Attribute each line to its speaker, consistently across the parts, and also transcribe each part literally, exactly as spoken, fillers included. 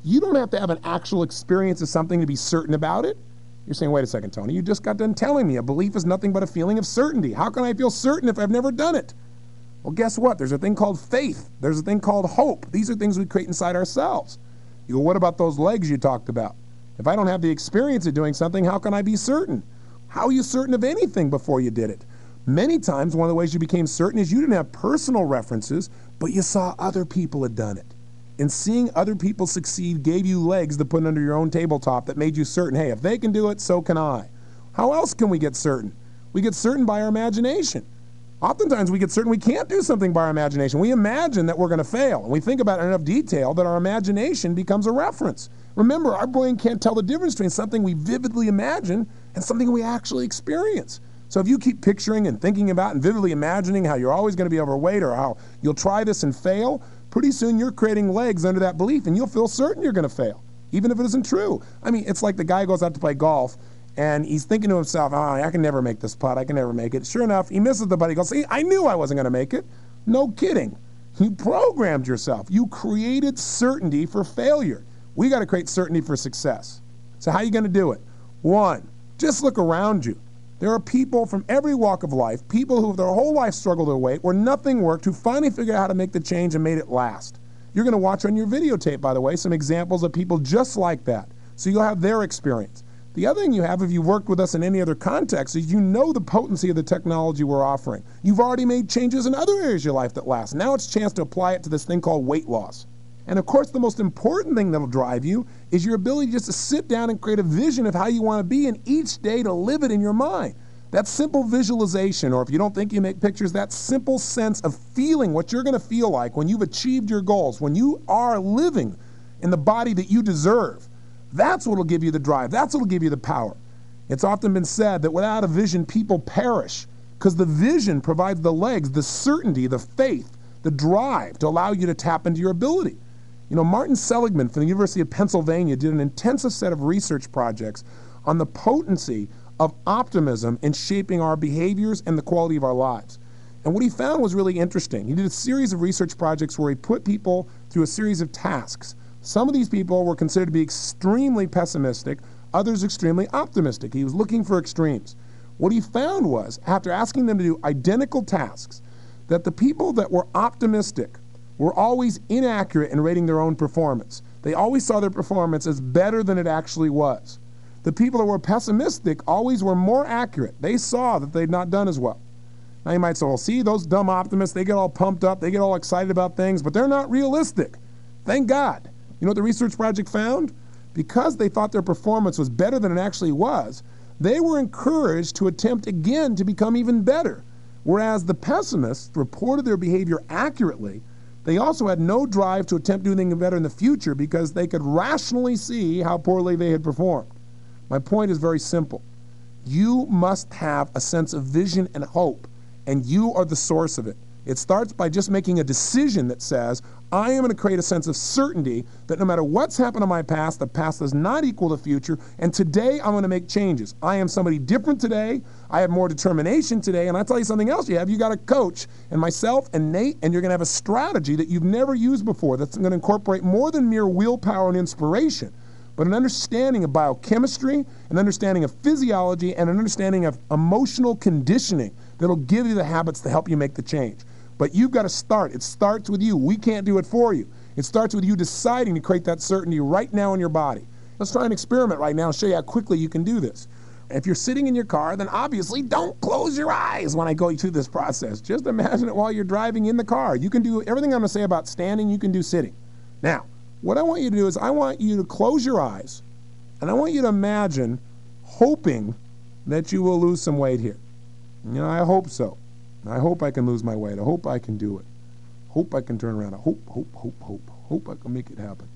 Speaker 1: You don't have to have an actual experience of something to be certain about it. You're saying, wait a second, Tony, you just got done telling me a belief is nothing but a feeling of certainty. How can I feel certain if I've never done it? Well, guess what? There's a thing called faith. There's a thing called hope. These are things we create inside ourselves. You go, what about those legs you talked about? If I don't have the experience of doing something, how can I be certain? How are you certain of anything before you did it? Many times, one of the ways you became certain is you didn't have personal references, but you saw other people had done it. And seeing other people succeed gave you legs to put under your own tabletop that made you certain, hey, if they can do it, so can I. How else can we get certain? We get certain by our imagination. Oftentimes we get certain we can't do something by our imagination. We imagine that we're going to fail, and we think about it in enough detail that our imagination becomes a reference. Remember, our brain can't tell the difference between something we vividly imagine and something we actually experience. So if you keep picturing and thinking about and vividly imagining how you're always going to be overweight or how you'll try this and fail, pretty soon you're creating legs under that belief, and you'll feel certain you're going to fail, even if it isn't true. I mean, it's like the guy goes out to play golf, and he's thinking to himself, oh, I can never make this putt. I can never make it. Sure enough, he misses the putt. He goes, see, I knew I wasn't going to make it. No kidding. You programmed yourself. You created certainty for failure. We got to create certainty for success. So how are you going to do it? One, just look around you. There are people from every walk of life, people who their whole life struggled their weight, where nothing worked, who finally figured out how to make the change and made it last. You're going to watch on your videotape, by the way, some examples of people just like that. So you'll have their experience. The other thing you have, if you've worked with us in any other context, is you know the potency of the technology we're offering. You've already made changes in other areas of your life that last. Now it's a chance to apply it to this thing called weight loss. And of course, the most important thing that'll drive you is your ability just to sit down and create a vision of how you want to be, and each day to live it in your mind. That simple visualization, or if you don't think you make pictures, that simple sense of feeling what you're going to feel like when you've achieved your goals, when you are living in the body that you deserve. That's what will give you the drive. That's what will give you the power. It's often been said that without a vision, people perish, because the vision provides the legs, the certainty, the faith, the drive to allow you to tap into your ability. You know, Martin Seligman from the University of Pennsylvania did an intensive set of research projects on the potency of optimism in shaping our behaviors and the quality of our lives. And what he found was really interesting. He did a series of research projects where he put people through a series of tasks. Some of these people were considered to be extremely pessimistic, others extremely optimistic. He was looking for extremes. What he found was, after asking them to do identical tasks, that the people that were optimistic were always inaccurate in rating their own performance. They always saw their performance as better than it actually was. The people that were pessimistic always were more accurate. They saw that they'd not done as well. Now you might say, well, see, those dumb optimists, they get all pumped up, they get all excited about things, but they're not realistic. Thank God. You know what the research project found? Because they thought their performance was better than it actually was, they were encouraged to attempt again to become even better. Whereas the pessimists reported their behavior accurately, they also had no drive to attempt doing anything better in the future because they could rationally see how poorly they had performed. My point is very simple. You must have a sense of vision and hope, and you are the source of it. It starts by just making a decision that says, I am going to create a sense of certainty that no matter what's happened in my past, the past does not equal the future, and today I'm going to make changes. I am somebody different today. I have more determination today, and I'll tell you something else you have. You got a coach, and myself, and Nate, and you're going to have a strategy that you've never used before that's going to incorporate more than mere willpower and inspiration, but an understanding of biochemistry, an understanding of physiology, and an understanding of emotional conditioning that'll give you the habits to help you make the change. But you've got to start. It starts with you. We can't do it for you. It starts with you deciding to create that certainty right now in your body. Let's try an experiment right now and show you how quickly you can do this. If you're sitting in your car, then obviously don't close your eyes when I go through this process. Just imagine it while you're driving in the car. You can do everything I'm going to say about standing, you can do sitting. Now, what I want you to do is I want you to close your eyes, and I want you to imagine hoping that you will lose some weight here. You know, I hope so. I hope I can lose my weight. I hope I can do it. Hope I can turn around. I hope, hope, hope, hope. Hope I can make it happen.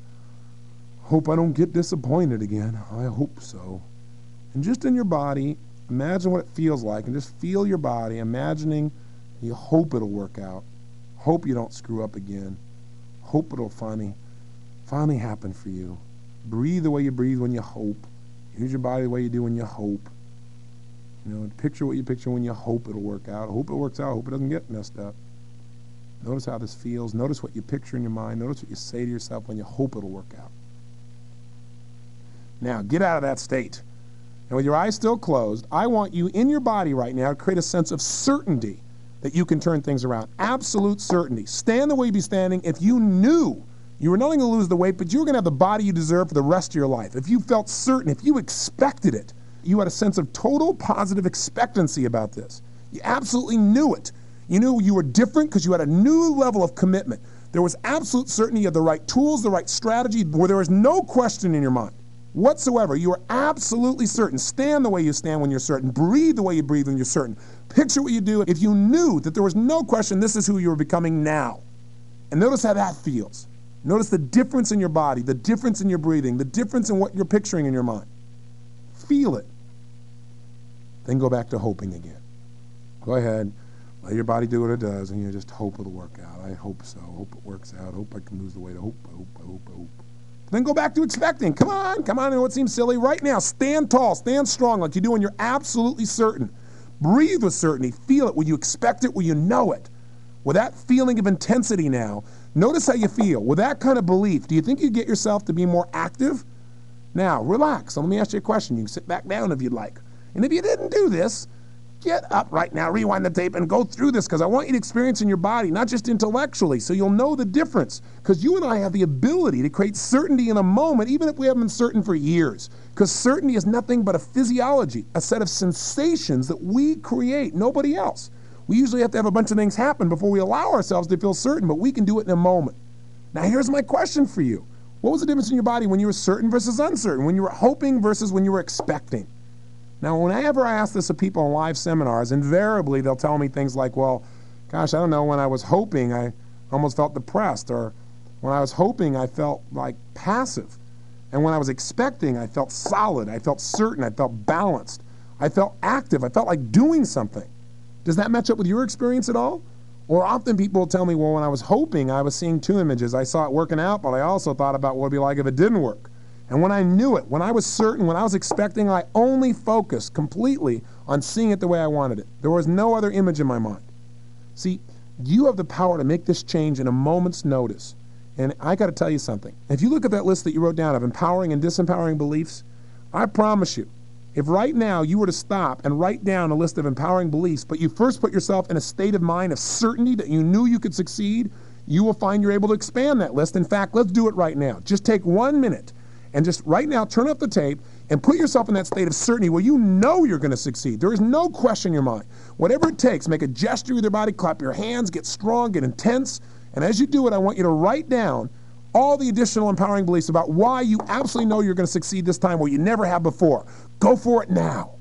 Speaker 1: Hope I don't get disappointed again. I hope so. And just in your body, imagine what it feels like, and just feel your body, imagining you hope it'll work out. Hope you don't screw up again. Hope it'll finally, finally happen for you. Breathe the way you breathe when you hope. Use your body the way you do when you hope. You know, picture what you picture when you hope it'll work out. Hope it works out. Hope it doesn't get messed up. Notice how this feels. Notice what you picture in your mind. Notice what you say to yourself when you hope it'll work out. Now, get out of that state. And with your eyes still closed, I want you in your body right now to create a sense of certainty that you can turn things around. Absolute certainty. Stand the way you'd be standing if you knew you were not only going to lose the weight, but you were going to have the body you deserve for the rest of your life. If you felt certain, if you expected it, you had a sense of total positive expectancy about this. You absolutely knew it. You knew you were different because you had a new level of commitment. There was absolute certainty of the right tools, the right strategy, where there was no question in your mind whatsoever. You were absolutely certain. Stand the way you stand when you're certain. Breathe the way you breathe when you're certain. Picture what you do if you knew that there was no question this is who you were becoming now. And notice how that feels. Notice the difference in your body, the difference in your breathing, the difference in what you're picturing in your mind. Feel it. Then go back to hoping again. Go ahead. Let your body do what it does, and you just hope it'll work out. I hope so. Hope it works out. Hope I can lose the weight. I hope, I hope, I hope, I hope. Then go back to expecting. Come on, come on. I know it seems silly. Right now, stand tall, stand strong like you do when you're absolutely certain. Breathe with certainty. Feel it. Will you expect it? Will you know it? With that feeling of intensity now, notice how you feel. With that kind of belief, do you think you'd get yourself to be more active? Now, relax. So let me ask you a question. You can sit back down if you'd like. And if you didn't do this, get up right now, rewind the tape, and go through this, because I want you to experience in your body, not just intellectually, so you'll know the difference. Because you and I have the ability to create certainty in a moment, even if we haven't been certain for years. Because certainty is nothing but a physiology, a set of sensations that we create, nobody else. We usually have to have a bunch of things happen before we allow ourselves to feel certain, but we can do it in a moment. Now here's my question for you. What was the difference in your body when you were certain versus uncertain, when you were hoping versus when you were expecting? Now, whenever I ask this of people in live seminars, invariably they'll tell me things like, well, gosh, I don't know, when I was hoping, I almost felt depressed, or when I was hoping, I felt like passive. And when I was expecting, I felt solid, I felt certain, I felt balanced, I felt active, I felt like doing something. Does that match up with your experience at all? Or often people will tell me, well, when I was hoping, I was seeing two images. I saw it working out, but I also thought about what it would be like if it didn't work. And when I knew it, when I was certain, when I was expecting, I only focused completely on seeing it the way I wanted it. There was no other image in my mind. See, you have the power to make this change in a moment's notice. And I got to tell you something. If you look at that list that you wrote down of empowering and disempowering beliefs, I promise you, if right now you were to stop and write down a list of empowering beliefs, but you first put yourself in a state of mind of certainty that you knew you could succeed, you will find you're able to expand that list. In fact, let's do it right now. Just take one minute. And just right now, turn up the tape and put yourself in that state of certainty where you know you're going to succeed. There is no question in your mind. Whatever it takes, make a gesture with your body, clap your hands, get strong, get intense. And as you do it, I want you to write down all the additional empowering beliefs about why you absolutely know you're going to succeed this time where you never have before. Go for it now.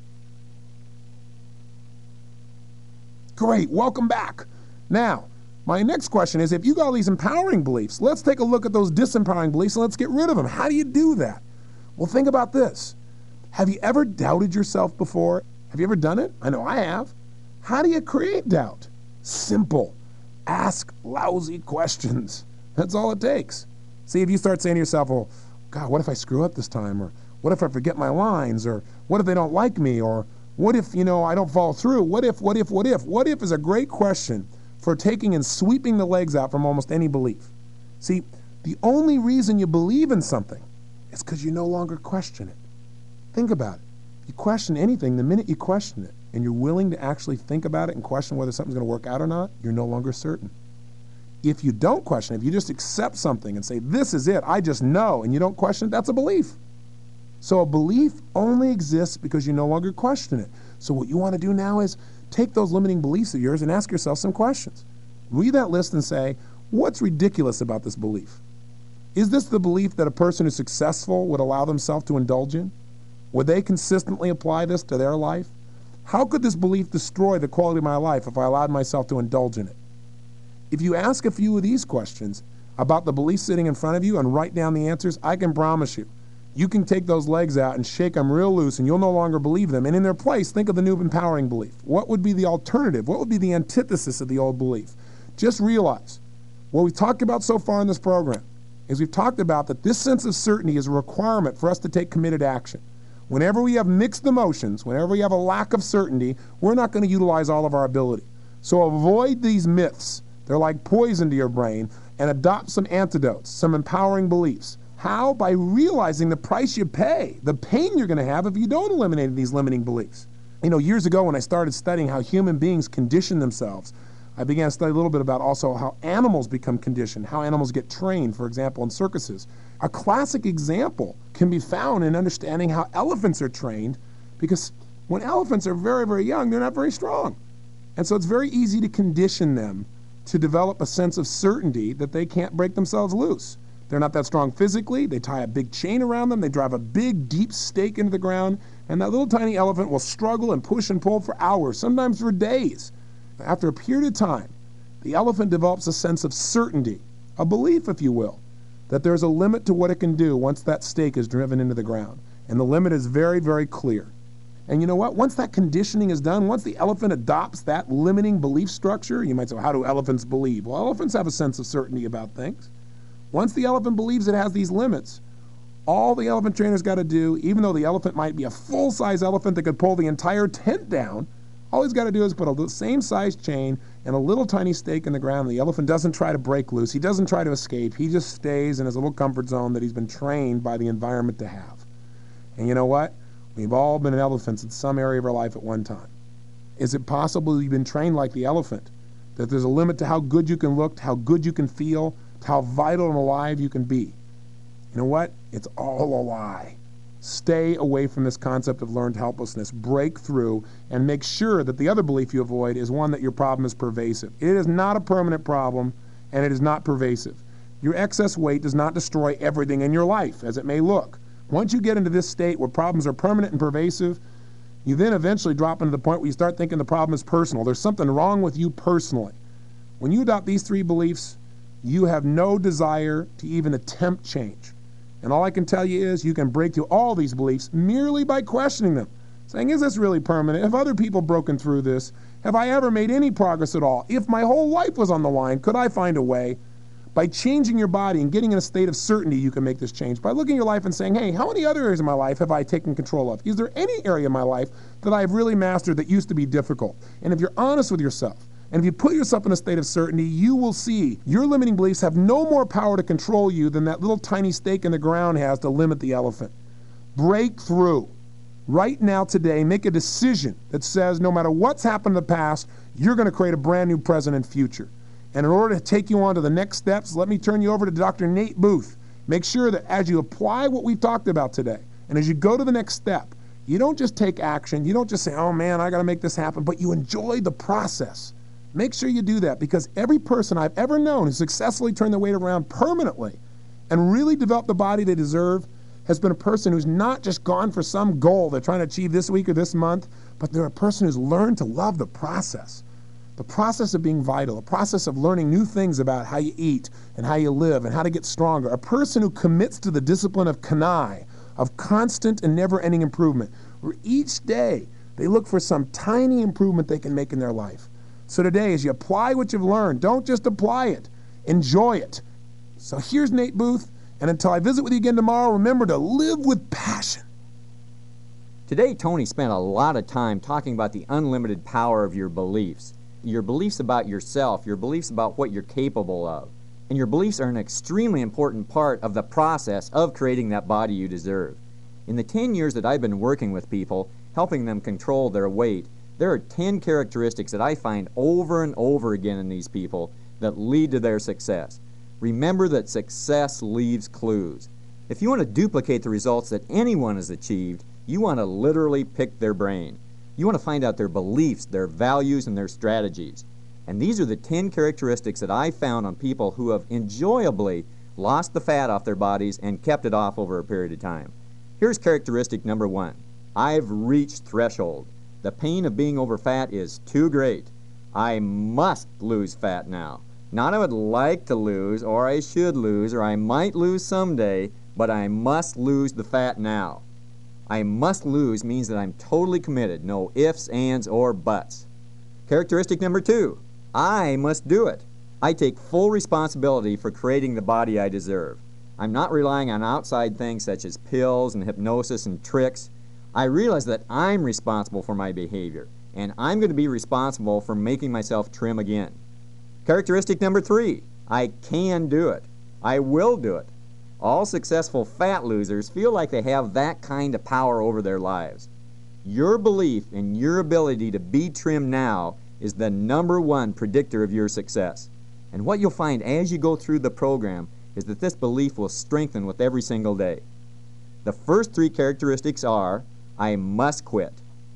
Speaker 1: Great. Welcome back. Now, my next question is, if you got all these empowering beliefs, let's take a look at those disempowering beliefs and let's get rid of them. How do you do that? Well, think about this. Have you ever doubted yourself before? Have you ever done it? I know I have. How do you create doubt? Simple. Ask lousy questions. That's all it takes. See, if you start saying to yourself, well, God, what if I screw up this time? Or what if I forget my lines? Or what if they don't like me? Or what if, you know, I don't follow through? What if, what if, what if? What if is a great question for taking and sweeping the legs out from almost any belief. See, the only reason you believe in something is because you no longer question it. Think about it. If you question anything, the minute you question it, and you're willing to actually think about it and question whether something's going to work out or not, you're no longer certain. If you don't question it, if you just accept something and say, this is it, I just know, and you don't question it, that's a belief. So a belief only exists because you no longer question it. So what you want to do now is take those limiting beliefs of yours and ask yourself some questions. Read that list and say, what's ridiculous about this belief? Is this the belief that a person who's successful would allow themselves to indulge in? Would they consistently apply this to their life? How could this belief destroy the quality of my life if I allowed myself to indulge in it? If you ask a few of these questions about the belief sitting in front of you and write down the answers, I can promise you, you can take those legs out and shake them real loose and you'll no longer believe them. And in their place, think of the new empowering belief. What would be the alternative? What would be the antithesis of the old belief? Just realize, what we've talked about so far in this program is we've talked about that this sense of certainty is a requirement for us to take committed action. Whenever we have mixed emotions, whenever we have a lack of certainty, we're not going to utilize all of our ability. So avoid these myths. They're like poison to your brain, and adopt some antidotes, some empowering beliefs. How? By realizing the price you pay, the pain you're going to have if you don't eliminate these limiting beliefs. You know, years ago when I started studying how human beings condition themselves, I began to study a little bit about also how animals become conditioned, how animals get trained, for example, in circuses. A classic example can be found in understanding how elephants are trained, because when elephants are very, very young, they're not very strong. And so it's very easy to condition them to develop a sense of certainty that they can't break themselves loose. They're not that strong physically. They tie a big chain around them. They drive a big, deep stake into the ground. And that little tiny elephant will struggle and push and pull for hours, sometimes for days. After a period of time, the elephant develops a sense of certainty, a belief, if you will, that there's a limit to what it can do once that stake is driven into the ground. And the limit is very, very clear. And you know what? Once that conditioning is done, once the elephant adopts that limiting belief structure, you might say, well, how do elephants believe? Well, elephants have a sense of certainty about things. Once the elephant believes it has these limits, all the elephant trainer's got to do, even though the elephant might be a full-size elephant that could pull the entire tent down, all he's got to do is put a same size chain and a little tiny stake in the ground. The elephant doesn't try to break loose. He doesn't try to escape. He just stays in his little comfort zone that he's been trained by the environment to have. And you know what? We've all been elephants in some area of our life at one time. Is it possible you've been trained like the elephant, that there's a limit to how good you can look, how good you can feel, to how vital and alive you can be? You know what? It's all a lie. Stay away from this concept of learned helplessness. Break through and make sure that the other belief you avoid is one that your problem is pervasive. It is not a permanent problem, and it is not pervasive. Your excess weight does not destroy everything in your life, as it may look. Once you get into this state where problems are permanent and pervasive, you then eventually drop into the point where you start thinking the problem is personal. There's something wrong with you personally. When you adopt these three beliefs, you have no desire to even attempt change. And all I can tell you is you can break through all these beliefs merely by questioning them, saying, is this really permanent? Have other people broken through this? Have I ever made any progress at all? If my whole life was on the line, could I find a way? By changing your body and getting in a state of certainty, you can make this change. By looking at your life and saying, hey, how many other areas of my life have I taken control of? Is there any area of my life that I've really mastered that used to be difficult? And if you're honest with yourself, and if you put yourself in a state of certainty, you will see your limiting beliefs have no more power to control you than that little tiny stake in the ground has to limit the elephant. Break through. Right now, today, make a decision that says no matter what's happened in the past, you're going to create a brand new present and future. And in order to take you on to the next steps, let me turn you over to Doctor Nate Booth. Make sure that as you apply what we've talked about today, and as you go to the next step, you don't just take action, you don't just say, oh man, I got to make this happen, but you enjoy the process. Make sure you do that, because every person I've ever known who successfully turned their weight around permanently and really developed the body they deserve has been a person who's not just gone for some goal they're trying to achieve this week or this month, but they're a person who's learned to love the process. The process of being vital, the process of learning new things about how you eat and how you live and how to get stronger. A person who commits to the discipline of kanai, of constant and never-ending improvement, where each day they look for some tiny improvement they can make in their life. So today, as you apply what you've learned, don't just apply it, enjoy it. So here's Nate Booth, and until I visit with you again tomorrow, remember to live with passion.
Speaker 2: Today, Tony spent a lot of time talking about the unlimited power of your beliefs. Your beliefs about yourself, your beliefs about what you're capable of. And your beliefs are an extremely important part of the process of creating that body you deserve. In the ten years that I've been working with people, helping them control their weight, there are ten characteristics that I find over and over again in these people that lead to their success. Remember that success leaves clues. If you want to duplicate the results that anyone has achieved, you want to literally pick their brain. You want to find out their beliefs, their values, and their strategies. And these are the ten characteristics that I found on people who have enjoyably lost the fat off their bodies and kept it off over a period of time. Here's characteristic number one. I've reached threshold. The pain of being over fat is too great. I must lose fat now. Not I would like to lose, or I should lose, or I might lose someday, but I must lose the fat now. I must lose means that I'm totally committed. No ifs, ands, or buts. Characteristic number two. I must do it. I take full responsibility for creating the body I deserve. I'm not relying on outside things such as pills and hypnosis and tricks. I realize that I'm responsible for my behavior, and I'm going to be responsible for making myself trim again. Characteristic number three, I can do it. I will do it. All successful fat losers feel like they have that kind of power over their lives. Your belief in your ability to be trim now is the number one predictor of your success. And what you'll find as you go through the program is that this belief will strengthen with every single day. The first three characteristics are, I must quit,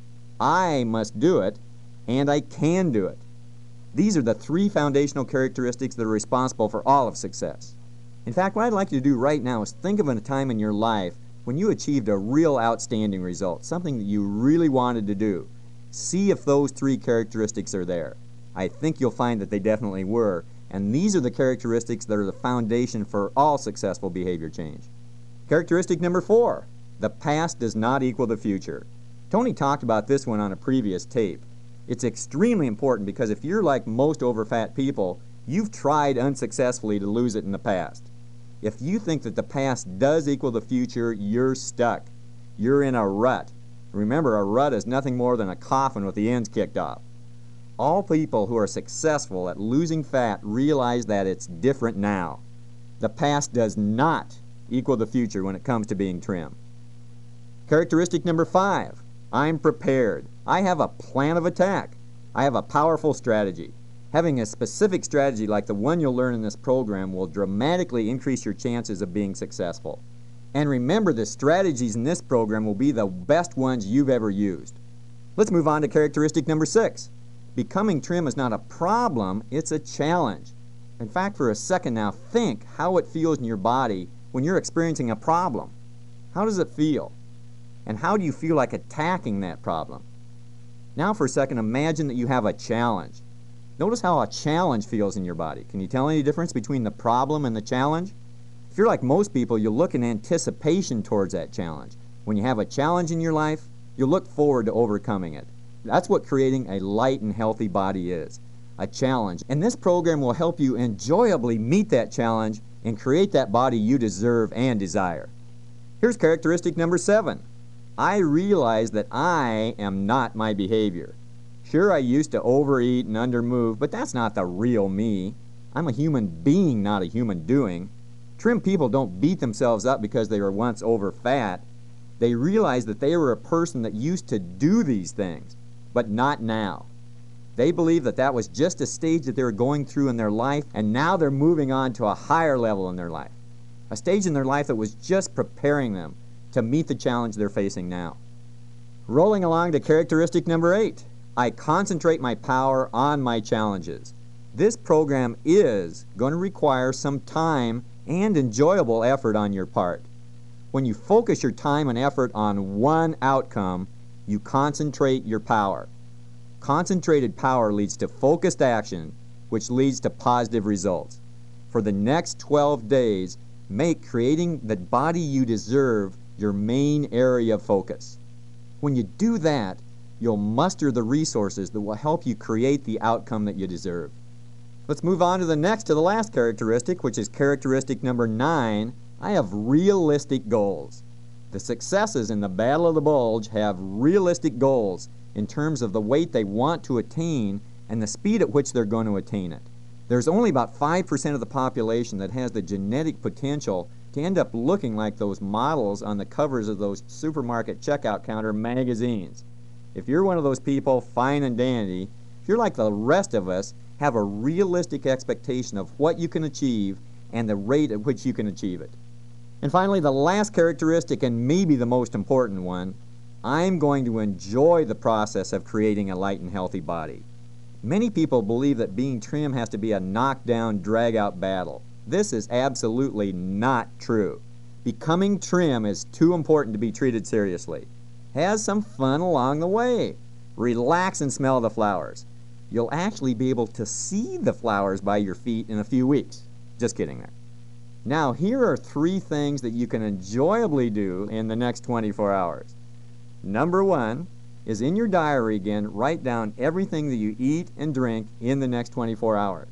Speaker 2: I must do it, and I can do it. These are the three foundational characteristics that are responsible for all of success. In fact, what I'd like you to do right now is think of a time in your life when you achieved a real outstanding result, something that you really wanted to do. See if those three characteristics are there. I think you'll find that they definitely were, and these are the characteristics that are the foundation for all successful behavior change. Characteristic number four, the past does not equal the future. Tony talked about this one on a previous tape. It's extremely important because if you're like most overfat people, you've tried unsuccessfully to lose it in the past. If you think that the past does equal the future, you're stuck. You're in a rut. Remember, a rut is nothing more than a coffin with the ends kicked off. All people who are successful at losing fat realize that it's different now. The past does not equal the future when it comes to being trim. Characteristic number five, I'm prepared. I have a plan of attack. I have a powerful strategy. Having a specific strategy like the one you'll learn in this program will dramatically increase your chances of being successful. And remember, the strategies in this program will be the best ones you've ever used. Let's move on to characteristic number six. Becoming trim is not a problem, it's a challenge. In fact, for a second now, think how it feels in your body when you're experiencing a problem. How does it feel? And how do you feel like attacking that problem? Now for a second, imagine that you have a challenge. Notice how a challenge feels in your body. Can you tell any difference between the problem and the challenge? If you're like most people, you'll look in anticipation towards that challenge. When you have a challenge in your life, you'll look forward to overcoming it. That's what creating a light and healthy body is, a challenge. And this program will help you enjoyably meet that challenge and create that body you deserve and desire. Here's characteristic number seven. I realize that I am not my behavior. Sure, I used to overeat and undermove, but that's not the real me. I'm a human being, not a human doing. Trim people don't beat themselves up because they were once over fat. They realize that they were a person that used to do these things, but not now. They believe that that was just a stage that they were going through in their life, and now they're moving on to a higher level in their life. A stage in their life that was just preparing them to meet the challenge they're facing now. Rolling along to characteristic number eight. I concentrate my power on my challenges. This program is going to require some time and enjoyable effort on your part. When you focus your time and effort on one outcome, you concentrate your power. Concentrated power leads to focused action, which leads to positive results. For the next twelve days, make creating the body you deserve your main area of focus. When you do that, you'll muster the resources that will help you create the outcome that you deserve. Let's move on to the next, to the last characteristic, which is characteristic number nine. I have realistic goals. The successes in the Battle of the Bulge have realistic goals in terms of the weight they want to attain and the speed at which they're going to attain it. There's only about five percent of the population that has the genetic potential to end up looking like those models on the covers of those supermarket checkout counter magazines. If you're one of those people, fine and dandy. If you're like the rest of us, have a realistic expectation of what you can achieve and the rate at which you can achieve it. And finally, the last characteristic, and maybe the most important one, I'm going to enjoy the process of creating a light and healthy body. Many people believe that being trim has to be a knockdown, drag-out battle. This is absolutely not true. Becoming trim is too important to be treated seriously. Have some fun along the way. Relax and smell the flowers. You'll actually be able to see the flowers by your feet in a few weeks. Just kidding there. Now, here are three things that you can enjoyably do in the next twenty-four hours. Number one is, in your diary again, write down everything that you eat and drink in the next twenty-four hours.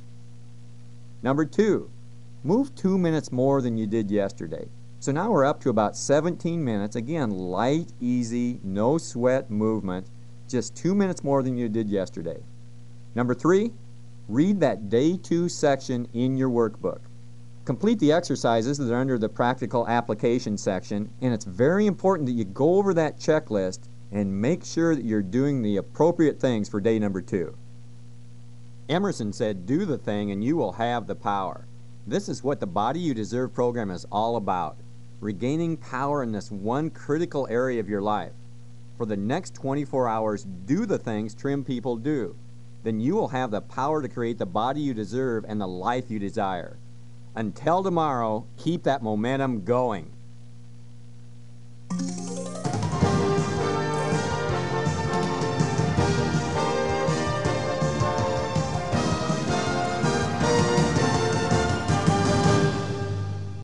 Speaker 2: Number two, move two minutes more than you did yesterday. So now we're up to about seventeen minutes. Again, light, easy, no sweat movement, just two minutes more than you did yesterday. Number three, read that day two section in your workbook. Complete the exercises that are under the practical application section, and it's very important that you go over that checklist and make sure that you're doing the appropriate things for day number two. Emerson said, "Do the thing and you will have the power." This is what the Body You Deserve program is all about, regaining power in this one critical area of your life. For the next twenty-four hours, do the things trim people do. Then you will have the power to create the body you deserve and the life you desire. Until tomorrow, keep that momentum going.